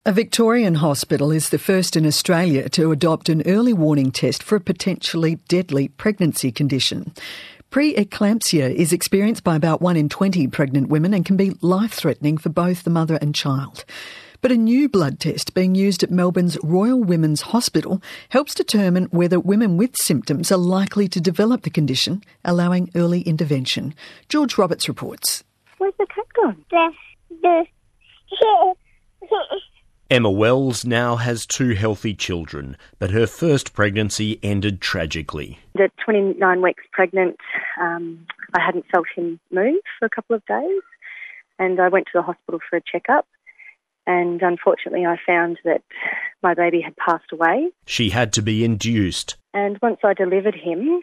A Victorian hospital is the first in Australia to adopt an early warning test for a potentially deadly pregnancy condition. Pre-eclampsia is experienced by about 1 in 20 pregnant women and can be life-threatening for both the mother and child. But a new blood test being used at Melbourne's Royal Women's Hospital helps determine whether women with symptoms are likely to develop the condition, allowing early intervention. George Roberts reports. Where's the cat gone? Emma Wells now has 2 healthy children, but her first pregnancy ended tragically. At 29 weeks pregnant, I hadn't felt him move for a couple of days, and I went to the hospital for a checkup, and unfortunately I found that my baby had passed away. She had to be induced. And once I delivered him,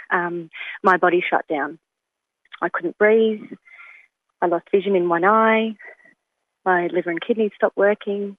my body shut down. I couldn't breathe, I lost vision in one eye, my liver and kidneys stopped working,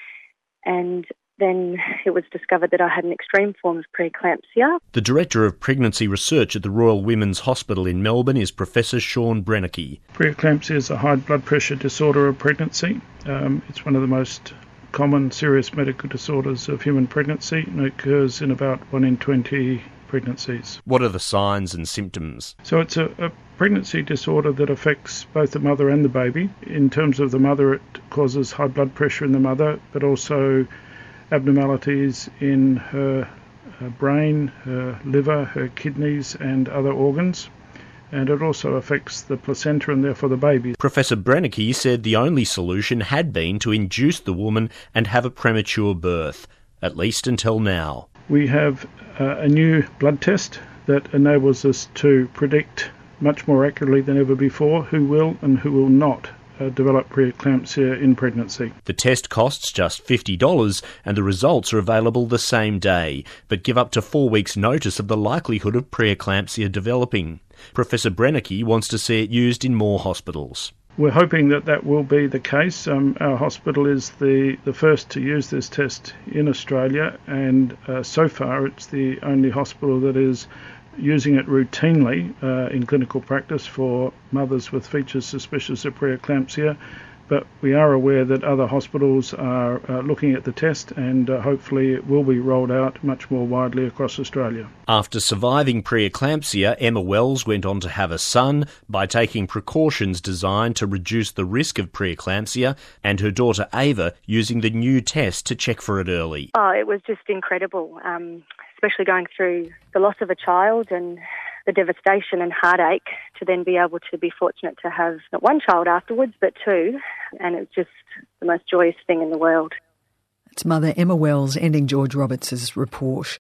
and then it was discovered that I had an extreme form of preeclampsia. The Director of Pregnancy Research at the Royal Women's Hospital in Melbourne is Professor Sean Brennicky. Preeclampsia is a high blood pressure disorder of pregnancy. It's one of the most common serious medical disorders of human pregnancy, and it occurs in about 1 in 20 pregnancies. What are the signs and symptoms? So it's a pregnancy disorder that affects both the mother and the baby. In terms of the mother, it causes high blood pressure in the mother, but also abnormalities in her brain, her liver, her kidneys and other organs. And it also affects the placenta and therefore the baby. Professor Brennicky said the only solution had been to induce the woman and have a premature birth, at least until now. We have a new blood test that enables us to predict much more accurately than ever before who will and who will not develop preeclampsia in pregnancy. The test costs just $50 and the results are available the same day, but give up to 4 weeks' notice of the likelihood of preeclampsia developing. Professor Brennicky wants to see it used in more hospitals. We're hoping that that will be the case. Our hospital is the first to use this test in Australia, and so far it's the only hospital that is using it routinely in clinical practice for mothers with features suspicious of preeclampsia. But we are aware that other hospitals are looking at the test, and hopefully it will be rolled out much more widely across Australia. After surviving preeclampsia, Emma Wells went on to have a son by taking precautions designed to reduce the risk of preeclampsia, and her daughter Ava using the new test to check for it early. Oh, it was just incredible, especially going through the loss of a child and the devastation and heartache, to then be able to be fortunate to have not 1 child afterwards, but 2. And it's just the most joyous thing in the world. It's Mother Emma Wells ending George Roberts' report.